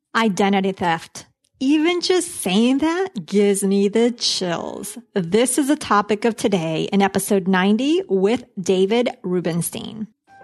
Identity theft. Even just saying that gives me the chills. This is the topic of today in episode 90 with David Rubenstein.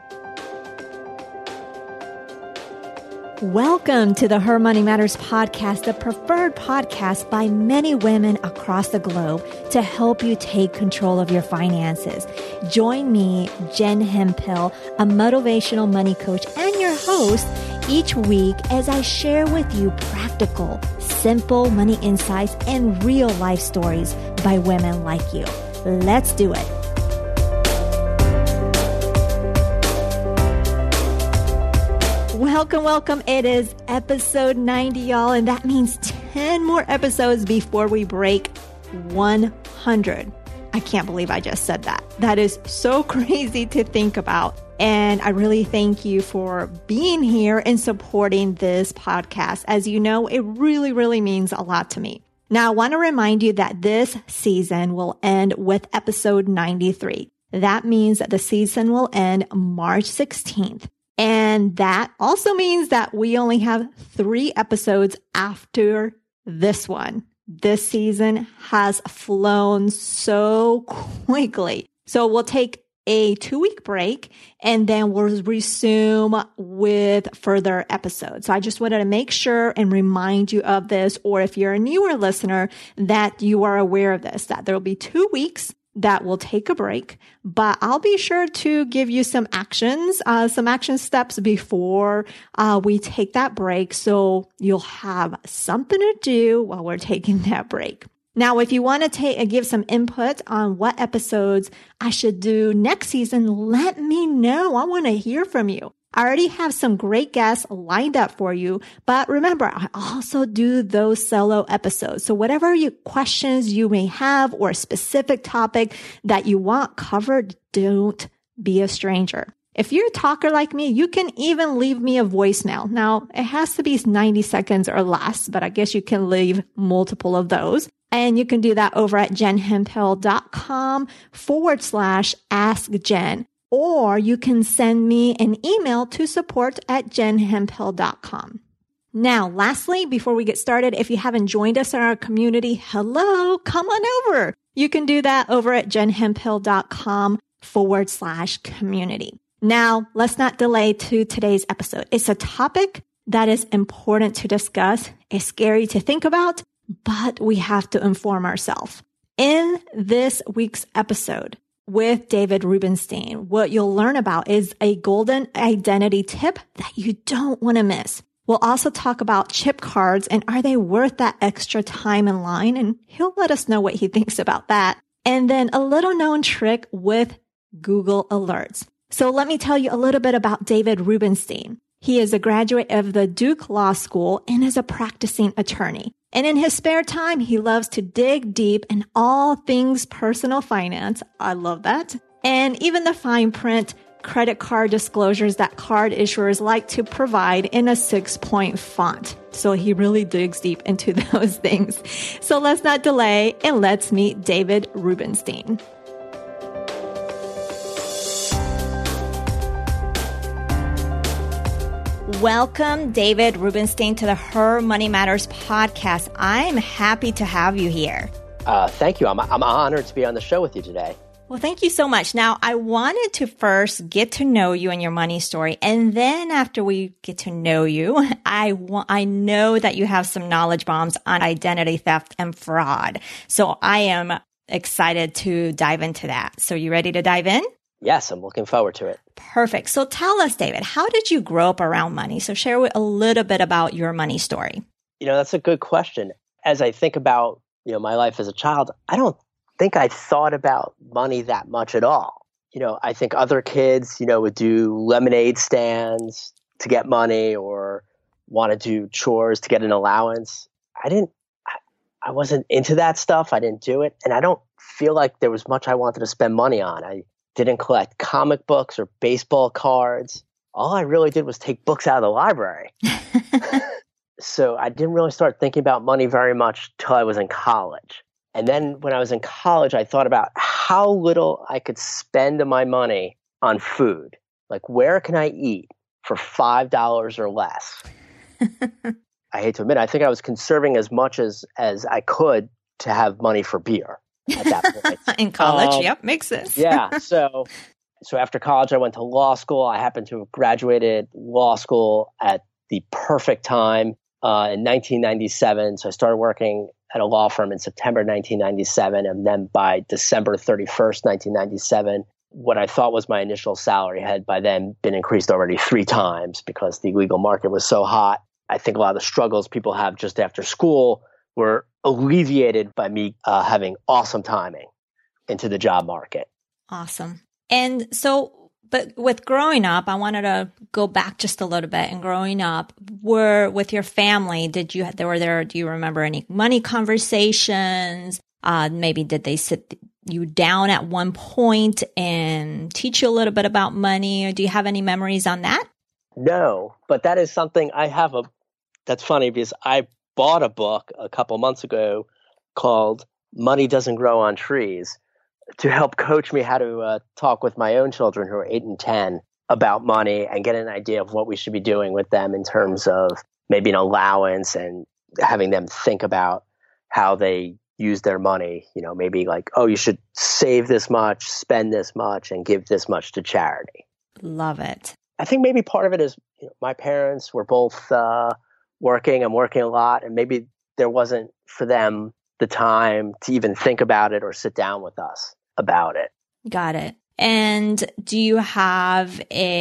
Welcome to the Her Money Matters podcast, the preferred podcast by many women across the globe to help you take control of your finances. Join me, Jen Hemphill, a motivational money coach and your host, each week as I share with you practical, simple money insights and real life stories by women like you. Let's do it. Welcome. It is episode 90, y'all, and that means 10 more episodes before we break 100. I can't believe I just said that. That is so crazy to think about. And I really thank you for being here and supporting this podcast. As you know, it really means a lot to me. Now, I want to remind you that this season will end with episode 93. That means that the season will end March 16th. And that also means that we only have 3 episodes after this one. This season has flown so quickly. So we'll take a 2-week break and then we'll resume with further episodes. So I just wanted to make sure and remind you of this, or if you're a newer listener, that you are aware of this, that there will be 2 weeks that will take a break, but I'll be sure to give you some action steps before we take that break. So you'll have something to do while we're taking that break. Now, if you want to give some input on what episodes I should do next season, let me know. I want to hear from you. I already have some great guests lined up for you, but remember, I also do those solo episodes. So whatever questions you may have or a specific topic that you want covered, don't be a stranger. If you're a talker like me, you can even leave me a voicemail. Now, it has to be 90 seconds or less, but I guess you can leave multiple of those. And you can do that over at jenhemphill.com/askjen. Or you can send me an email to support@jenhemphill.com. Now, lastly, before we get started, if you haven't joined us in our community, hello, come on over. You can do that over at jenhemphill.com/community. Now, let's not delay to today's episode. It's a topic that is important to discuss. It's scary to think about, but we have to inform ourselves. In this week's episode with David Rubenstein, what you'll learn about is a golden identity tip that you don't want to miss. We'll also talk about chip cards and are they worth that extra time in line? And he'll let us know what he thinks about that. And then a little known trick with Google Alerts. So let me tell you a little bit about David Rubenstein. He is a graduate of the Duke Law School and is a practicing attorney. And in his spare time, he loves to dig deep in all things personal finance. I love that. And even the fine print credit card disclosures that card issuers like to provide in a 6-point font. So he really digs deep into those things. So let's not delay and let's meet David Rubenstein. Welcome, David Rubenstein, to the Her Money Matters podcast. I'm happy to have you here. Thank you. I'm honored to be on the show with you today. Well, thank you so much. Now, I wanted to first get to know you and your money story. And then after we get to know you, I know that you have some knowledge bombs on identity theft and fraud. So I am excited to dive into that. So you ready to dive in? Yes, I'm looking forward to it. Perfect. So tell us, David, how did you grow up around money? So share a little bit about your money story. That's a good question. As I think about, my life as a child, I don't think I thought about money that much at all. I think other kids, would do lemonade stands to get money or want to do chores to get an allowance. I wasn't into that stuff. I didn't do it. And I don't feel like there was much I wanted to spend money on. I didn't collect comic books or baseball cards. All I really did was take books out of the library. So I didn't really start thinking about money very much till I was in college. And then when I was in college, I thought about how little I could spend my money on food. Like, where can I eat for $5 or less? I hate to admit, I think I was conserving as much as I could to have money for beer at that point. In college, yep, makes sense. Yeah. So after college, I went to law school. I happened to have graduated law school at the perfect time in 1997. So I started working at a law firm in September 1997. And then by December 31st, 1997, what I thought was my initial salary had by then been increased already 3 times because the legal market was so hot. I think a lot of the struggles people have just after school were alleviated by me having awesome timing into the job market. Awesome. And so, but with growing up, I wanted to go back just a little bit. And growing up, with your family, do you remember any money conversations? Maybe did they sit you down at one point and teach you a little bit about money? Or do you have any memories on that? No, but that is something I have that's funny because I bought a book a couple months ago called Money Doesn't Grow on Trees to help coach me how to talk with my own children who are 8 and 10 about money and get an idea of what we should be doing with them in terms of maybe an allowance and having them think about how they use their money. You know, maybe like, oh, you should save this much, spend this much, and give this much to charity. Love it. I think maybe part of it is my parents were both working and working a lot, and maybe there wasn't for them the time to even think about it or sit down with us about it. Got it. And do you have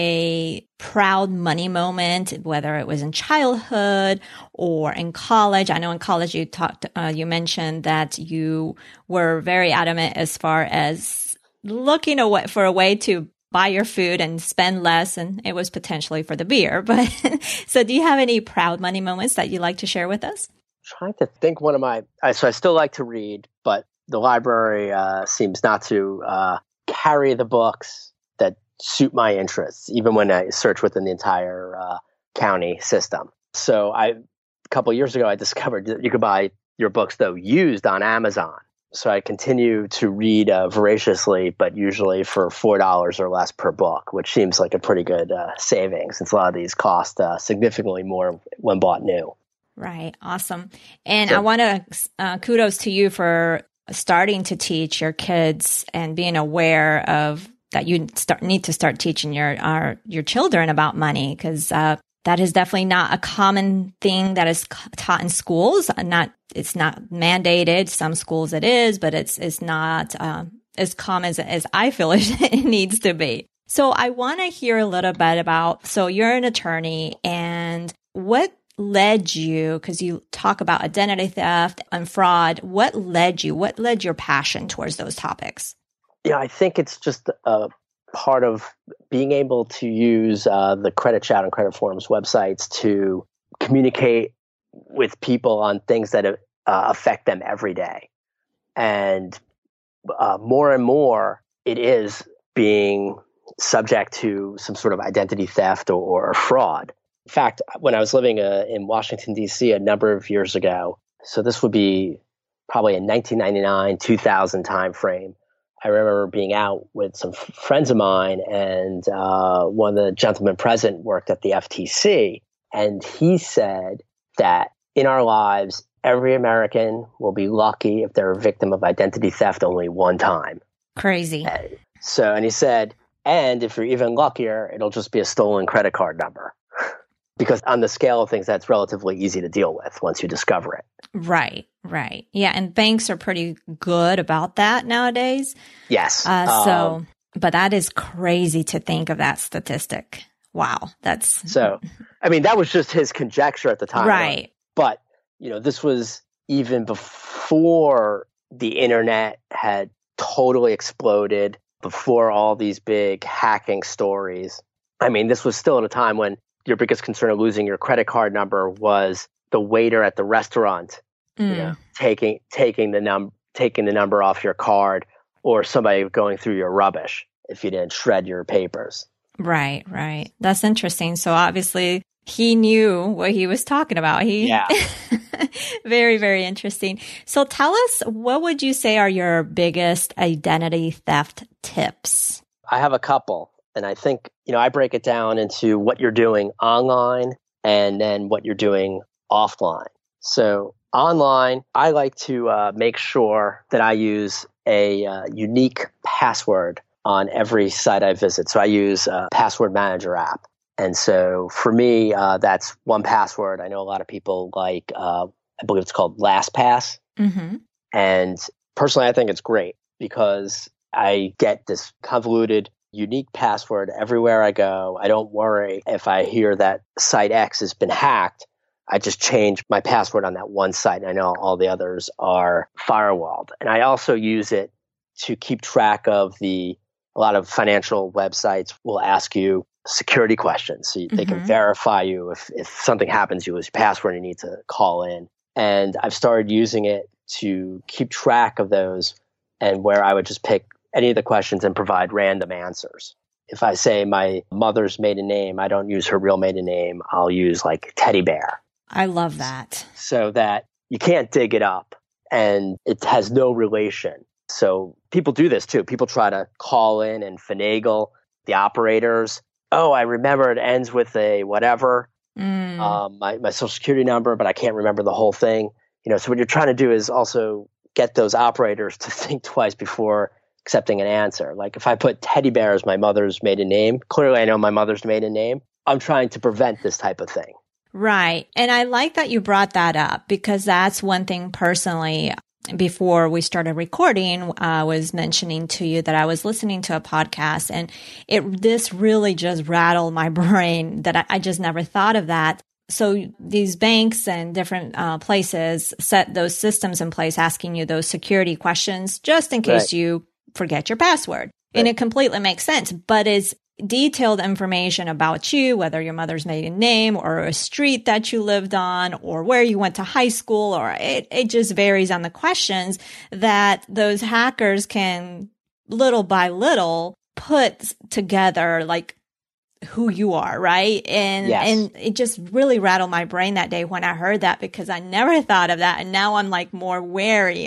a proud money moment, whether it was in childhood or in college? I know in college you mentioned that you were very adamant as far as looking for a way to buy your food and spend less, and it was potentially for the beer. But so do you have any proud money moments that you'd like to share with us? Trying to think so I still like to read, but the library seems not to carry the books that suit my interests, even when I search within the entire county system. So a couple of years ago, I discovered that you could buy your books, though, used on Amazon. So I continue to read voraciously, but usually for $4 or less per book, which seems like a pretty good savings since a lot of these cost significantly more when bought new. Right. Awesome. And I want to kudos to you for starting to teach your kids and being aware of that you need to start teaching your children about money, because that is definitely not a common thing that is taught in schools. It's not mandated. Some schools it is, but it's not as common as I feel it needs to be. So I want to hear a little bit about, so you're an attorney, and what led you, because you talk about identity theft and fraud, what led your passion towards those topics? Yeah, I think it's just a part of being able to use the Credit Chat and Credit Forums websites to communicate with people on things that affect them every day. And more and more, it is being subject to some sort of identity theft or fraud. In fact, when I was living in Washington, D.C. a number of years ago, so this would be probably a 1999, 2000 timeframe, I remember being out with some friends of mine, and one of the gentlemen present worked at the FTC, and he said that in our lives, every American will be lucky if they're a victim of identity theft only one time. Crazy. And he said, and if you're even luckier, it'll just be a stolen credit card number. Because on the scale of things, that's relatively easy to deal with once you discover it. Right. Yeah, and banks are pretty good about that nowadays. Yes. But that is crazy to think of that statistic. Wow. So, I mean, that was just his conjecture at the time. Right. But, this was even before the internet had totally exploded, before all these big hacking stories. I mean, this was still at a time when your biggest concern of losing your credit card number was the waiter at the restaurant, taking the number off your card, or somebody going through your rubbish if you didn't shred your papers. Right. That's interesting. So obviously he knew what he was talking about. Yeah. Very, very interesting. So tell us, what would you say are your biggest identity theft tips? I have a couple. And I think, I break it down into what you're doing online and then what you're doing offline. So online, I like to make sure that I use a unique password on every site I visit. So I use a password manager app. And so for me, that's 1Password. I know a lot of people like, I believe it's called LastPass. Mm-hmm. And personally, I think it's great because I get this convoluted, unique password everywhere I go. I don't worry if I hear that site X has been hacked. I just change my password on that one site, and I know all the others are firewalled. And I also use it to keep track of a lot of financial websites will ask you security questions. So they can verify you if something happens, you lose your password, and you need to call in. And I've started using it to keep track of those, and where I would just pick any of the questions and provide random answers. If I say my mother's maiden name, I don't use her real maiden name. I'll use like Teddy Bear. I love that. So that you can't dig it up and it has no relation. So people do this too. People try to call in and finagle the operators. Oh, I remember it ends with a whatever, my social security number, but I can't remember the whole thing. So what you're trying to do is also get those operators to think twice before accepting an answer. Like if I put Teddy Bear as my mother's maiden name, clearly I know my mother's maiden name. I'm trying to prevent this type of thing. Right. And I like that you brought that up because that's one thing personally. Before we started recording, I was mentioning to you that I was listening to a podcast and this really just rattled my brain that I just never thought of that. So these banks and different places set those systems in place asking you those security questions just in case you forget your password. Right. And it completely makes sense, but it's detailed information about you, whether your mother's maiden name or a street that you lived on or where you went to high school, or it just varies on the questions that those hackers can little by little put together like who you are, right? And it just really rattled my brain that day when I heard that because I never thought of that. And now I'm like more wary.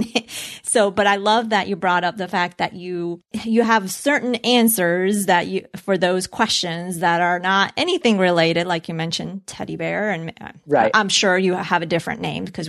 But I love that you brought up the fact that you have certain answers for those questions that are not anything related, like you mentioned Teddy Bear, and I'm sure you have a different name because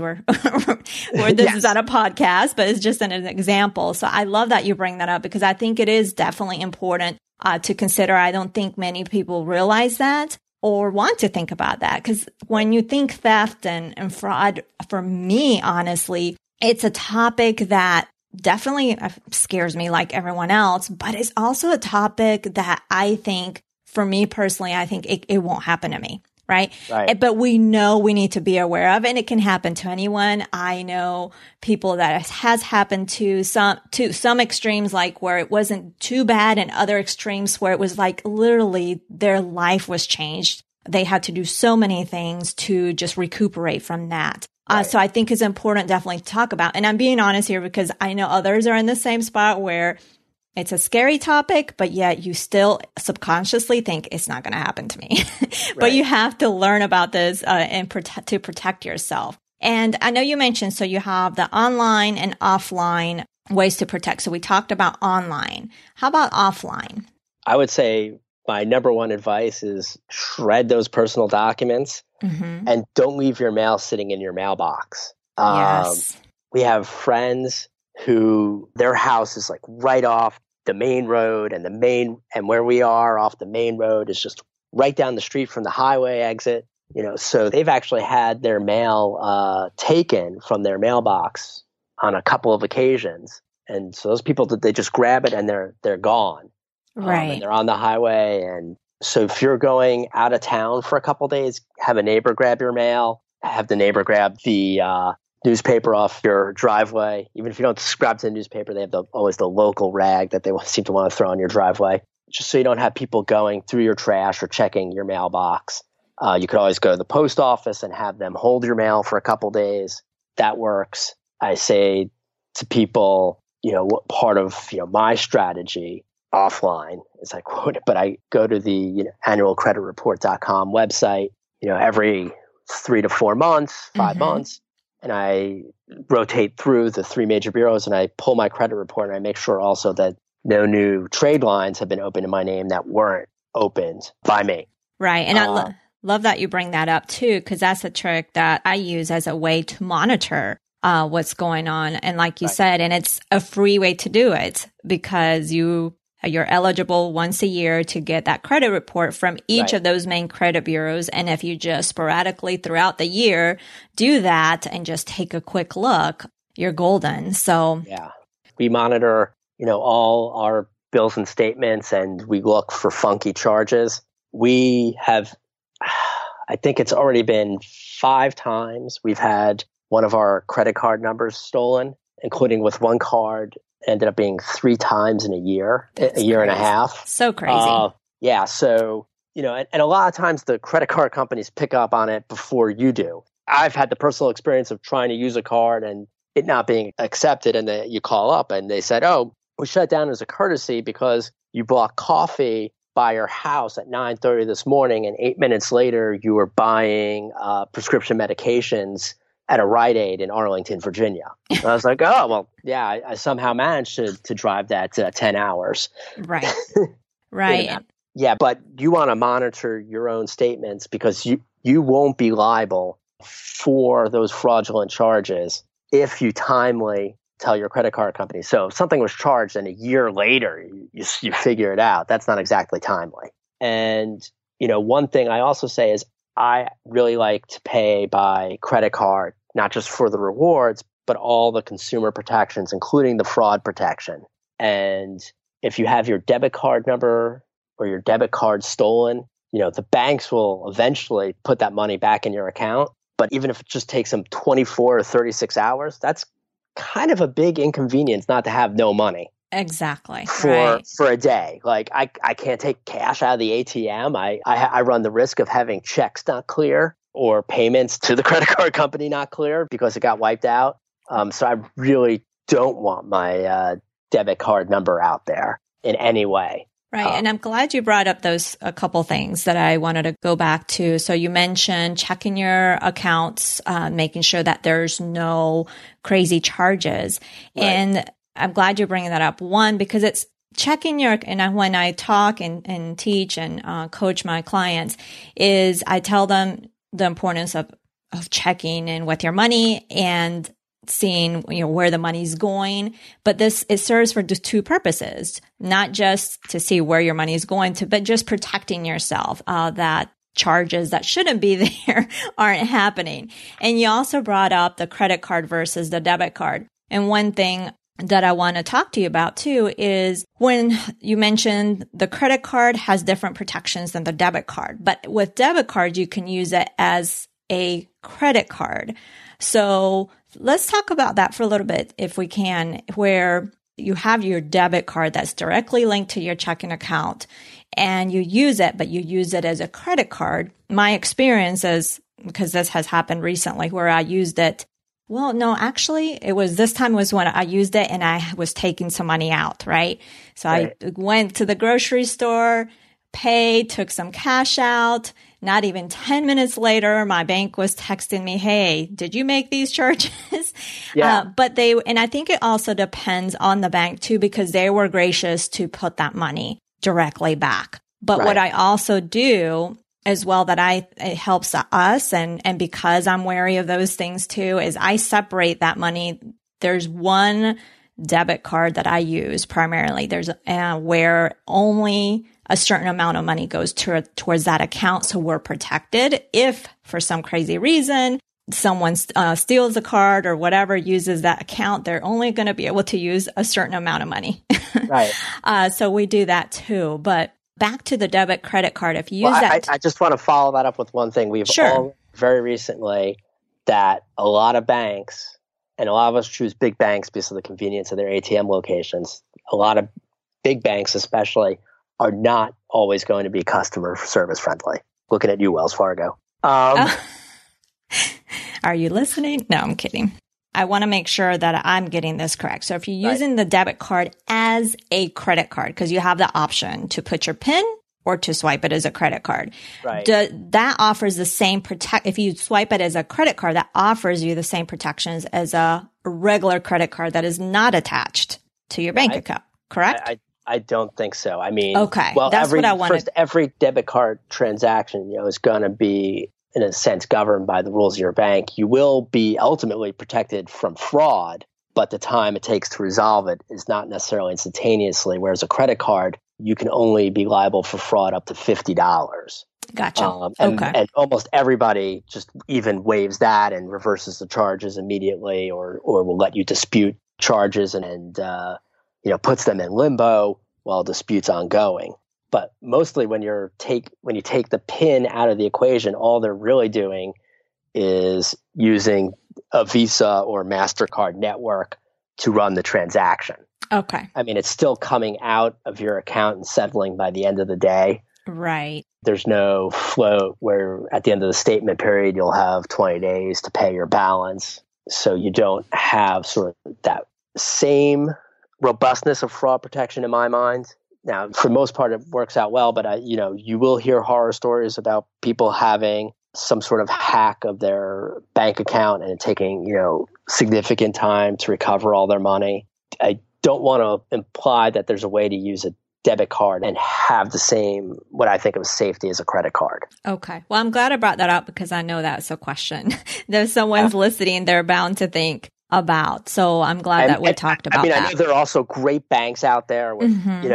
this is on a podcast, but it's just an example. So I love that you bring that up because I think it is definitely important to consider. I don't think many people realize that or want to think about that because when you think theft and fraud, for me, honestly, it's a topic that definitely scares me like everyone else, but it's also a topic that I think, for me personally, I think it won't happen to me. Right. But we know we need to be aware of, and it can happen to anyone. I know people that has happened to some extremes, like where it wasn't too bad, and other extremes where it was like literally their life was changed. They had to do so many things to just recuperate from that. So I think it's important definitely to talk about. And I'm being honest here because I know others are in the same spot where it's a scary topic, but yet you still subconsciously think it's not going to happen to me. But you have to learn about this to protect yourself. And I know you mentioned, so you have the online and offline ways to protect. So we talked about online. How about offline? I would say my number one advice is shred those personal documents and don't leave your mail sitting in your mailbox. Yes. We have friends who their house is like right off the main road, and where we are off the main road is just right down the street from the highway exit. So they've actually had their mail taken from their mailbox on a couple of occasions. And so those people, they just grab it and they're gone. Right. And they're on the highway. And so if you're going out of town for a couple of days, have a neighbor grab your mail, have the neighbor grab the newspaper off your driveway. Even if you don't subscribe to the newspaper, they have always the local rag that they seem to want to throw on your driveway, just so you don't have people going through your trash or checking your mailbox. You could always go to the post office and have them hold your mail for a couple days. That works. I say to people, what part of my strategy offline is I quote it, but I go to the annualcreditreport.com website, every 3 to 4 months, 5 months. And I rotate through the 3 major bureaus and I pull my credit report and I make sure also that no new trade lines have been opened in my name that weren't opened by me. Right. And Love that you bring that up too, because that's a trick that I use as a way to monitor what's going on. And like you said, and it's a free way to do it because you're eligible once a year to get that credit report from each of those main credit bureaus. And if you just sporadically throughout the year do that and just take a quick look, you're golden. So yeah, we monitor, all our bills and statements, and we look for funky charges. We have, I think it's already been 5 times we've had one of our credit card numbers stolen, including with one card, ended up being 3 times in a year, a year and a half. So crazy. Yeah. So, and a lot of times the credit card companies pick up on it before you do. I've had the personal experience of trying to use a card and it not being accepted. And then you call up and they said, oh, we shut down as a courtesy because you bought coffee by your house at 9:30 this morning. And 8 minutes later, you were buying prescription medications at a Rite Aid in Arlington, Virginia. And I was like, oh, well, yeah, I somehow managed to drive that 10 hours. Right. Right. Yeah, but you want to monitor your own statements because you won't be liable for those fraudulent charges if you timely tell your credit card company. So if something was charged and a year later you figure it out, that's not exactly timely. And, one thing I also say is I really like to pay by credit card, not just for the rewards, but all the consumer protections, including the fraud protection. And if you have your debit card number or your debit card stolen, the banks will eventually put that money back in your account. But even if it just takes them 24 or 36 hours, that's kind of a big inconvenience not to have no money. Exactly. For a day. Like I can't take cash out of the ATM. I run the risk of having checks not clear or payments to the credit card company not clear because it got wiped out. So I really don't want my debit card number out there in any way. Right. And I'm glad you brought up a couple things that I wanted to go back to. So you mentioned checking your accounts, making sure that there's no crazy charges. Right. And I'm glad you're bringing that up. One, because it's checking and when I talk and teach and coach my clients is I tell them the importance of checking in with your money and seeing where the money's going. But it serves for just 2 purposes, not just to see where your money is going to, but just protecting yourself, that charges that shouldn't be there aren't happening. And you also brought up the credit card versus the debit card. And one thing that I want to talk to you about too is when you mentioned the credit card has different protections than the debit card, but with debit card, you can use it as a credit card. So let's talk about that for a little bit, if we can, where you have your debit card that's directly linked to your checking account and you use it, but you use it as a credit card. My experience is, because this has happened recently where I used it. Well, no, actually, this time was when I used it and I was taking some money out, right? So I went to the grocery store, paid, took some cash out. Not even 10 minutes later, my bank was texting me, hey, did you make these charges? Yeah. And I think it also depends on the bank too, because they were gracious to put that money directly back. But what I also do as well it helps us and because I'm wary of those things too, is I separate that money. There's one debit card that I use primarily. There's where only a certain amount of money goes towards that account. So we're protected. If for some crazy reason someone steals a card or whatever, uses that account, they're only going to be able to use a certain amount of money. Right. So we do that too. But back to the debit credit card, if you use that. I just want to follow that up with one thing. We've all very recently that a lot of banks, and a lot of us choose big banks because of the convenience of their ATM locations. A lot of big banks especially are not always going to be customer service friendly. Looking at you, Wells Fargo. Are you listening? No, I'm kidding. I want to make sure that I'm getting this correct. So if you're using the debit card as a credit card, because you have the option to put your PIN or to swipe it as a credit card. Right. That offers the same if you swipe it as a credit card, that offers you the same protections as a regular credit card that is not attached to your bank account, correct? I don't think so. I mean, Okay, well, that's what I wanted. every debit card transaction, is going to be, in a sense, governed by the rules of your bank. You will be ultimately protected from fraud, but the time it takes to resolve it is not necessarily instantaneously. Whereas a credit card, you can only be liable for fraud up to $50. Gotcha. And almost everybody just even waives that and reverses the charges immediately, or will let you dispute charges and puts them in limbo while dispute's ongoing. But mostly when you take the PIN out of the equation, all they're really doing is using a Visa or MasterCard network to run the transaction. Okay. I mean, it's still coming out of your account and settling by the end of the day. Right. There's no float where at the end of the statement period, you'll have 20 days to pay your balance. So you don't have sort of that same robustness of fraud protection in my mind. Now, for the most part, it works out well, but you will hear horror stories about people having some sort of hack of their bank account and taking, significant time to recover all their money. I don't want to imply that there's a way to use a debit card and have the same, what I think of safety as a credit card. Okay. Well, I'm glad I brought that up because I know that's a question that someone's listening, they're bound to think about. So I'm glad that we talked about that. I know there are also great banks out there with,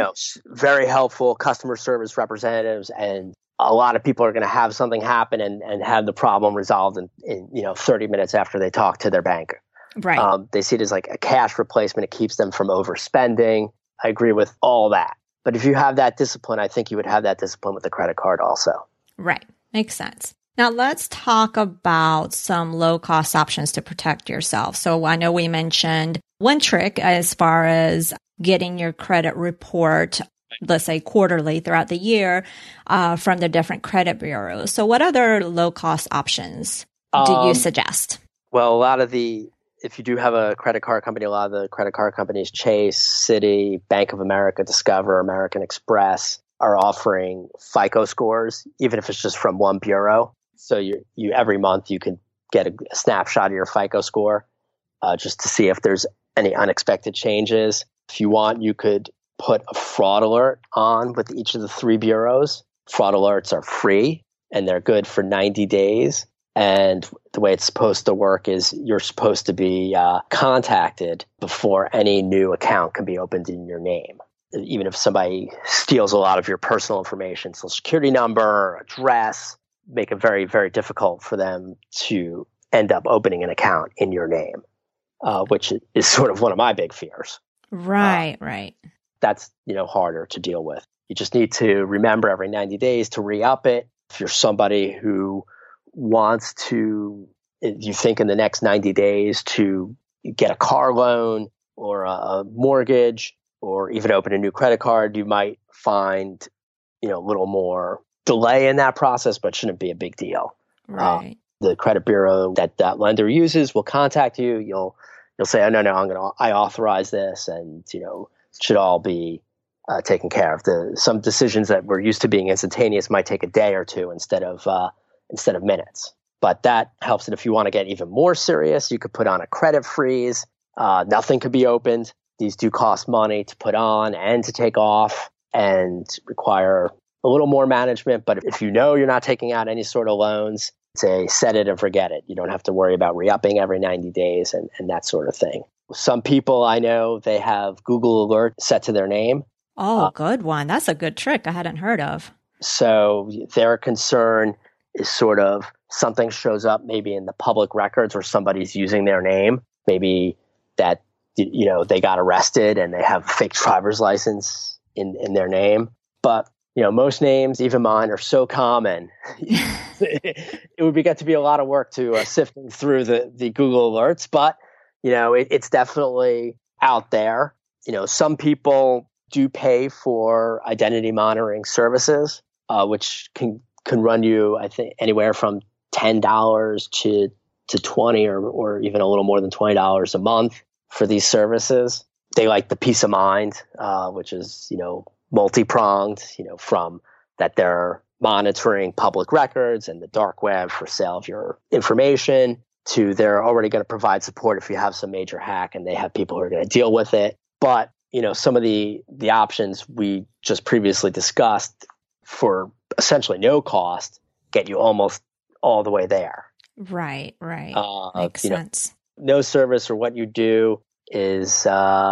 very helpful customer service representatives, and a lot of people are going to have something happen and have the problem resolved in 30 minutes after they talk to their banker. Right. They see it as like a cash replacement. It keeps them from overspending. I agree with all that. But if you have that discipline, I think you would have that discipline with the credit card also. Right. Makes sense. Now let's talk about some low-cost options to protect yourself. So I know we mentioned one trick as far as getting your credit report, let's say quarterly throughout the year, from the different credit bureaus. So what other low-cost options do you suggest? Well, if you do have a credit card company, a lot of the credit card companies, Chase, Citi, Bank of America, Discover, American Express, are offering FICO scores, even if it's just from one bureau. So you every month you can get a snapshot of your FICO score just to see if there's any unexpected changes. If you want, you could put a fraud alert on with each of the three bureaus. Fraud alerts are free and they're good for 90 days. And the way it's supposed to work is you're supposed to be contacted before any new account can be opened in your name. Even if somebody steals a lot of your personal information, social security number, address, make it very, very difficult for them to end up opening an account in your name, which is sort of one of my big fears. Right, right. That's, harder to deal with. You just need to remember every 90 days to re-up it. If you're somebody who wants to, you think in the next 90 days to get a car loan or a mortgage or even open a new credit card, you might find, a little more delay in that process, but shouldn't be a big deal. Right. The credit bureau that lender uses will contact you. You'll say, oh, no, I authorize this, and, it should all be taken care of. Some decisions that were used to being instantaneous might take a day or two instead of minutes. But that helps. And if you want to get even more serious, you could put on a credit freeze. Nothing could be opened. These do cost money to put on and to take off and require a little more management. But if you're not taking out any sort of loans, it's a set it and forget it. You don't have to worry about re-upping every 90 days and that sort of thing. Some people I know, they have Google Alert set to their name. Oh, good one. That's a good trick I hadn't heard of. So their concern is sort of something shows up maybe in the public records or somebody's using their name, maybe that, they got arrested and they have a fake driver's license in their name. But, most names, even mine, are so common. It would get to be a lot of work to sifting through the Google alerts, but, it's definitely out there. Some people do pay for identity monitoring services, which can run you, I think, anywhere from $10 to $20 or even a little more than $20 a month for these services. They like the peace of mind, which is, multi-pronged, from that they're monitoring public records and the dark web for sale of your information, to they're already going to provide support if you have some major hack and they have people who are going to deal with it. But some of the options we just previously discussed for essentially no cost get you almost all the way there. Right. Makes sense. No service or what you do is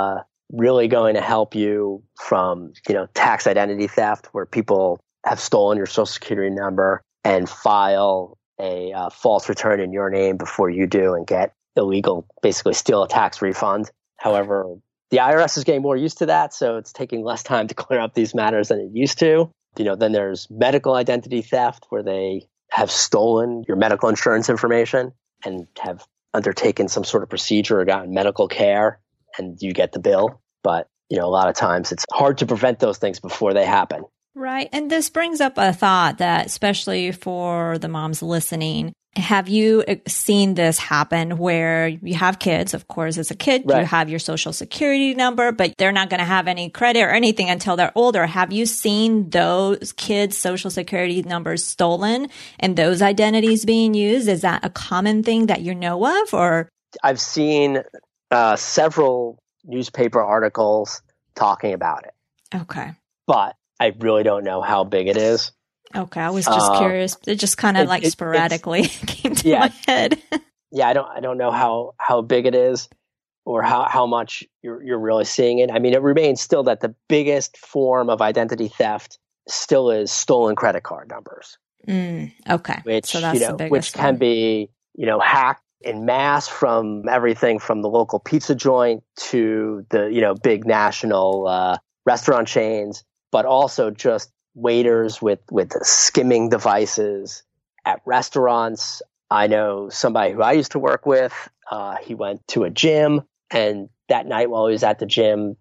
really going to help you from, tax identity theft, where people have stolen your social security number and file a false return in your name before you do and get illegal, basically steal a tax refund. However, the IRS is getting more used to that, so it's taking less time to clear up these matters than it used to. Then there's medical identity theft, where they have stolen your medical insurance information and have undertaken some sort of procedure or gotten medical care, and you get the bill. But, a lot of times it's hard to prevent those things before they happen. Right. And this brings up a thought that, especially for the moms listening, have you seen this happen where you have kids? Of course, as a kid, right, you have your social security number, but they're not going to have any credit or anything until they're older. Have you seen those kids' social security numbers stolen and those identities being used? Is that a common thing that you know of? Or I've seen several newspaper articles talking about it. Okay. But I really don't know how big it is. Okay, I was just curious. It just kind of sporadically came to my head. Yeah, I don't know how big it is or how much you're really seeing it. I mean, it remains still that the biggest form of identity theft still is stolen credit card numbers. Okay, which so that's the biggest which can one. be hacked in mass from everything from the local pizza joint to the big national restaurant chains, but also just waiters with skimming devices at restaurants. I know somebody who I used to work with, he went to a gym, and that night while he was at the gym,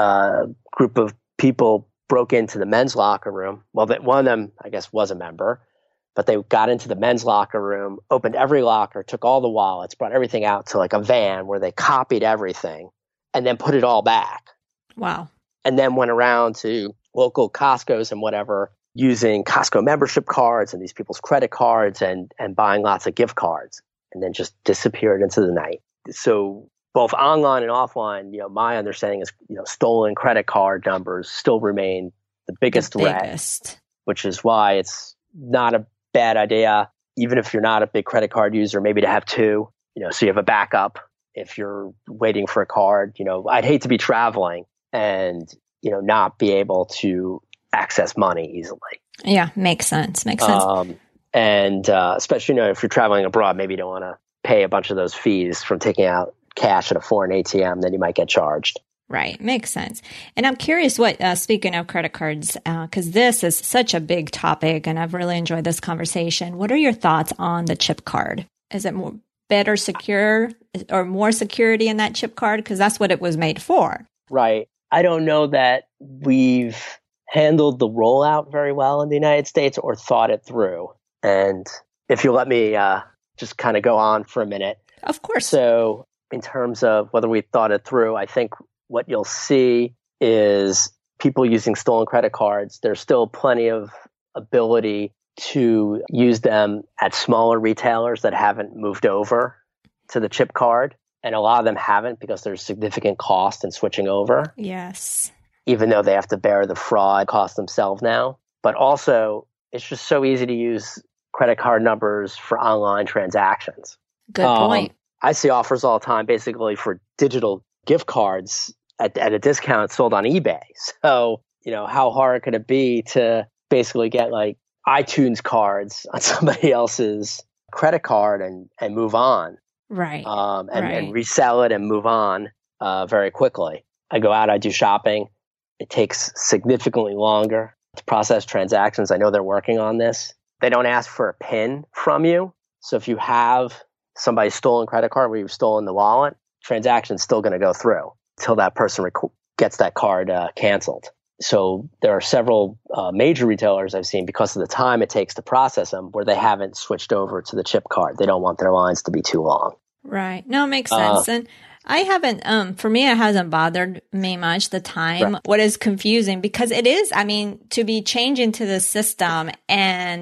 a group of people broke into the men's locker room. Well, one of them, I guess, was a member, but they got into the men's locker room, opened every locker, took all the wallets, brought everything out to like a van where they copied everything and then put it all back. Wow. And then went around to local Costco's and whatever, using Costco membership cards and these people's credit cards and buying lots of gift cards, and then just disappeared into the night. So both online and offline, my understanding is, stolen credit card numbers still remain the biggest threat, which is why it's not a bad idea, even if you're not a big credit card user, maybe to have two, so you have a backup if you're waiting for a card. I'd hate to be traveling and not be able to access money easily. Yeah, makes sense. And especially, if you're traveling abroad, maybe you don't want to pay a bunch of those fees from taking out cash at a foreign ATM, then you might get charged. Right. Makes sense. And I'm curious what, speaking of credit cards, because this is such a big topic and I've really enjoyed this conversation. What are your thoughts on the chip card? Is it better secure or more security in that chip card? Because that's what it was made for. Right. I don't know that we've handled the rollout very well in the United States or thought it through. And if you let me just kind of go on for a minute. Of course. So in terms of whether we thought it through, I think what you'll see is people using stolen credit cards. There's still plenty of ability to use them at smaller retailers that haven't moved over to the chip card. And a lot of them haven't because there's significant cost in switching over. Yes. Even though they have to bear the fraud cost themselves now. But also, it's just so easy to use credit card numbers for online transactions. Good point. I see offers all the time basically for digital gift cards at a discount sold on eBay. So, how hard could it be to basically get like iTunes cards on somebody else's credit card and move on? Right. And resell it and move on very quickly. I go out, I do shopping. It takes significantly longer to process transactions. I know they're working on this. They don't ask for a PIN from you. So if you have somebody's stolen credit card where you've stolen the wallet, transaction's still going to go through until that person gets that card canceled. So there are several major retailers I've seen, because of the time it takes to process them, where they haven't switched over to the chip card. They don't want their lines to be too long. Right. No, it makes sense. And I haven't, for me, it hasn't bothered me much, the time. Right. What is confusing, because it is, to be changing to the system and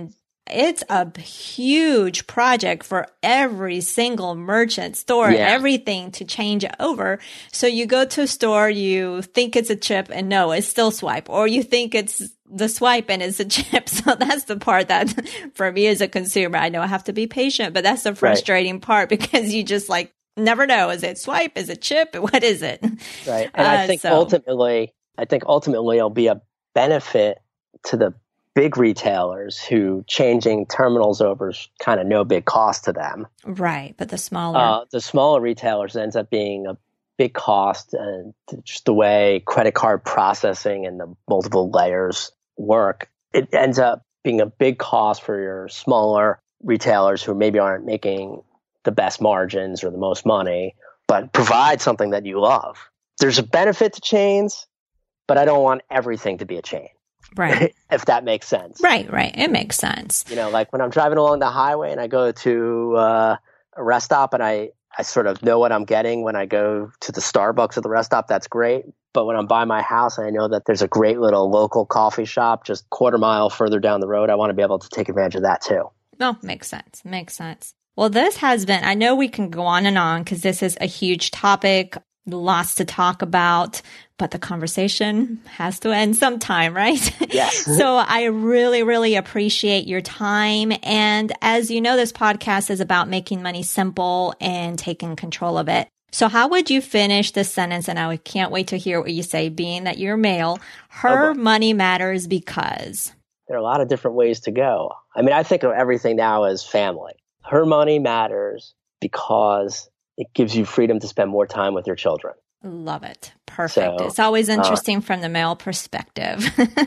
it's a huge project for every single merchant store, everything to change over. So you go to a store, you think it's a chip and no, it's still swipe, or you think it's the swipe and it's a chip. So that's the part that for me as a consumer, I know I have to be patient, but that's the frustrating part because you just like never know. Is it swipe? Is it chip? What is it? Right. And I think ultimately it'll be a benefit to the big retailers who changing terminals over is kind of no big cost to them. Right. But the smaller retailers ends up being a big cost, and just the way credit card processing and the multiple layers work, it ends up being a big cost for your smaller retailers who maybe aren't making the best margins or the most money, but provide something that you love. There's a benefit to chains, but I don't want everything to be a chain. Right. If that makes sense. Right. It makes sense. Like when I'm driving along the highway and I go to a rest stop and I sort of know what I'm getting when I go to the Starbucks at the rest stop, that's great. But when I'm by my house and I know that there's a great little local coffee shop just quarter mile further down the road, I want to be able to take advantage of that too. Oh, makes sense. Well, this has been, I know we can go on and on because this is a huge topic, lots to talk about, but the conversation has to end sometime, right? Yes. So I really, really appreciate your time. And as you know, this podcast is about making money simple and taking control of it. So how would you finish this sentence? And I can't wait to hear what you say, being that you're male. Her money matters because. There are a lot of different ways to go. I mean, I think of everything now as family. Her money matters because it gives you freedom to spend more time with your children. Love it. Perfect. So, it's always interesting from the male perspective.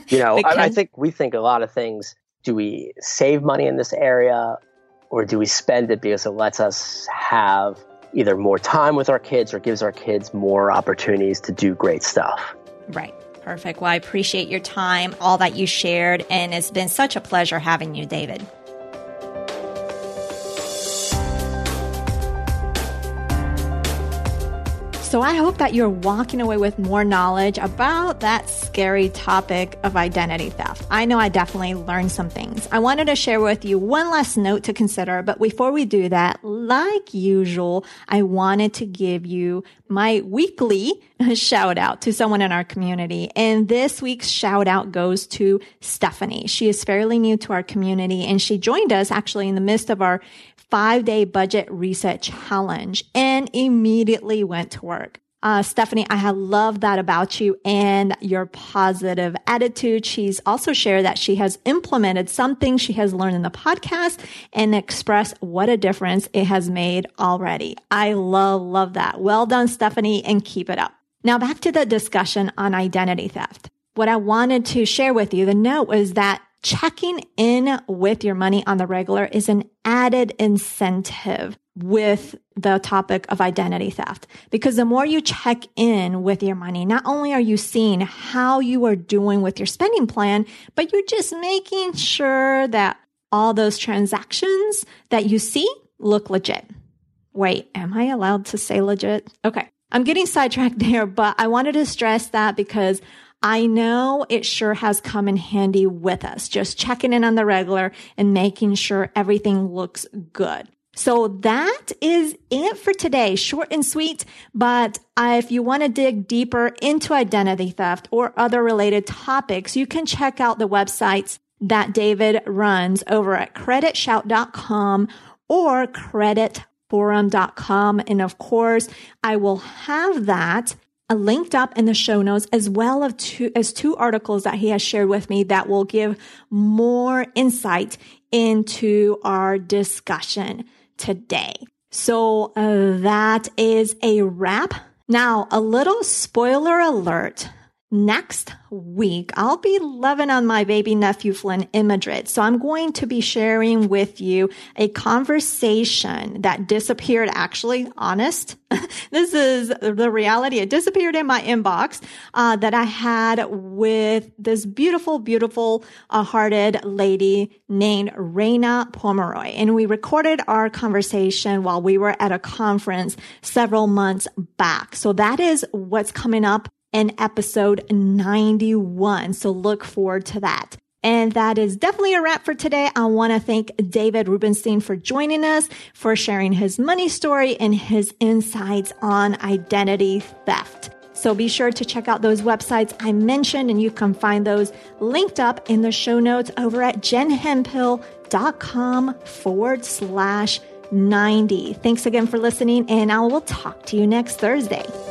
I think we think a lot of things. Do we save money in this area or do we spend it because it lets us have either more time with our kids or gives our kids more opportunities to do great stuff? Right. Perfect. Well, I appreciate your time, all that you shared, and it's been such a pleasure having you, David. So I hope that you're walking away with more knowledge about that scary topic of identity theft. I know I definitely learned some things. I wanted to share with you one last note to consider, but before we do that, like usual, I wanted to give you my weekly shout out to someone in our community. And this week's shout out goes to Stephanie. She is fairly new to our community and she joined us actually in the midst of our 5-day budget reset challenge and immediately went to work. Stephanie, I have loved that about you and your positive attitude. She's also shared that she has implemented something she has learned in the podcast and expressed what a difference it has made already. I love that. Well done, Stephanie, and keep it up. Now back to the discussion on identity theft. What I wanted to share with you, the note was that checking in with your money on the regular is an added incentive with the topic of identity theft. Because the more you check in with your money, not only are you seeing how you are doing with your spending plan, but you're just making sure that all those transactions that you see look legit. Wait, am I allowed to say legit? Okay, I'm getting sidetracked there, but I wanted to stress that because I know it sure has come in handy with us, just checking in on the regular and making sure everything looks good. So that is it for today. Short and sweet, but if you want to dig deeper into identity theft or other related topics, you can check out the websites that David runs over at creditshout.com or creditforum.com. And of course, I will have that linked up in the show notes as well as two articles that he has shared with me that will give more insight into our discussion today. So that is a wrap. Now, a little spoiler alert. Next week, I'll be loving on my baby nephew, Flynn, in Madrid. So I'm going to be sharing with you a conversation that disappeared, actually, honest. This is the reality. It disappeared in my inbox that I had with this beautiful hearted lady named Raina Pomeroy. And we recorded our conversation while we were at a conference several months back. So that is what's coming up in episode 91. So look forward to that. And that is definitely a wrap for today. I want to thank David Rubenstein for joining us, for sharing his money story and his insights on identity theft. So be sure to check out those websites I mentioned, and you can find those linked up in the show notes over at jenhemphill.com/90. Thanks again for listening, and I will talk to you next Thursday.